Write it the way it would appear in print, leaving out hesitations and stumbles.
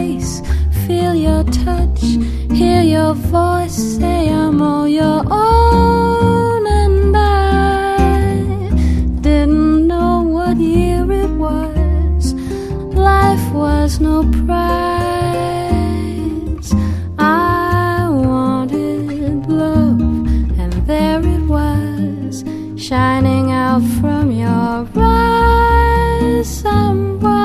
face, feel your touch, hear your voice say I'm all your own. And I didn't know what year it was. Life was no prize. I wanted love, and there it was, shining out from your eyes. Somewhere